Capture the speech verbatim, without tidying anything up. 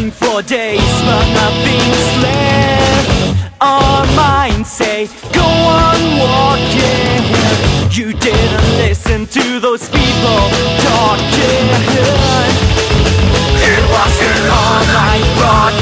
searching for days, but nothing's left. Our minds say, go on walking. You didn't listen to those people talking. It was an all-night broadcast.